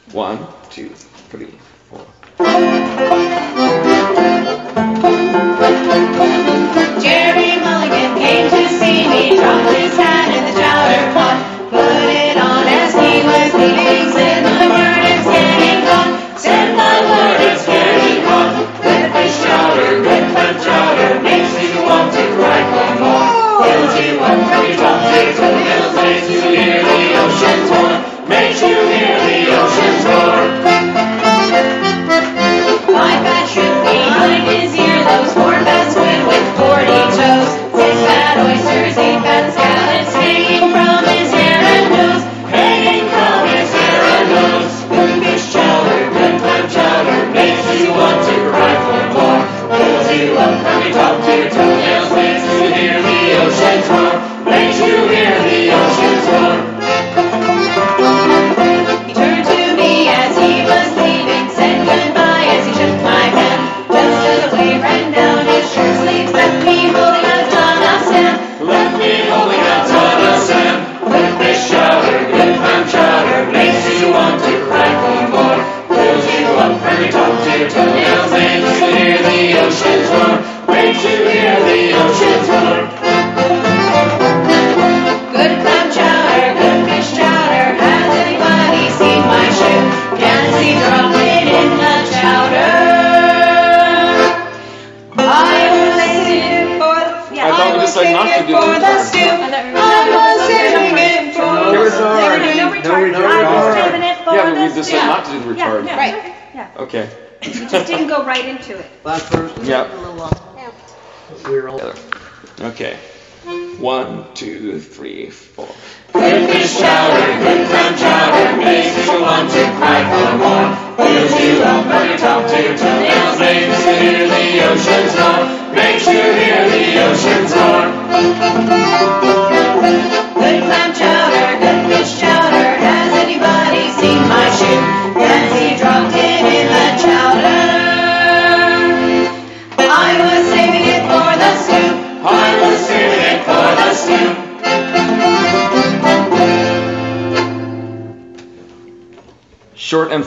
1, 2, 3, 4. Jerry Mulligan came to see me, dropped his hat in the chowder pot, put it on as he was leaving, said my word, it's getting hot, said my word, it's getting hot, good fish chowder, good clam chowder, makes you want to cry for more, fills you up from your top to your toenails, makes you hear the ocean's roar, makes you hear the ocean's roar. My fat shrimp behind his ear, those 4 fat squid with 40 toes, 6 fat oysters, 8 fat scallops, hanging from his hair and nose, hanging from his hair and nose. Good fish chowder, good clam chowder, makes you want to cry for more, fills you up from your top to your toenails, makes you hear the ocean's roar, makes you hear the ocean's roar. He turned to me as he was leaving, said goodbye as he shook my hand, just a wave ran down his shirt sleeves, left me holding a ton of sand, left me holding a ton of sand. Good fish chowder, good clam chowder, makes you want to cry for more, fills you up from your top to your toenails, makes you hear the ocean's roar, makes you hear the ocean's roar. Good clam chowder, good fish chowder, has anybody seen my shoe? Can he drop it in the chowder? I was saving it for the, I thought we decided not to do the return. stew. I was saving it for the Return. No return. I was saving it for Yeah, but we the decided not to do the return. Yeah, Right. Yeah. Okay. We just didn't go right into it. Last verse. Yep. A little long. We're all. Okay. 1, 2, 3, 4. good fish chowder, good clam chowder, makes you want to cry for more, fills you up from your top to your toenails, makes you hear the ocean's roar, makes you hear the ocean's roar. Good clam chowder, good fish chowder, has anybody seen my shoe? Has he dropped it in the chowder? I was saving it for the stew. I was saving it for the stew. Short and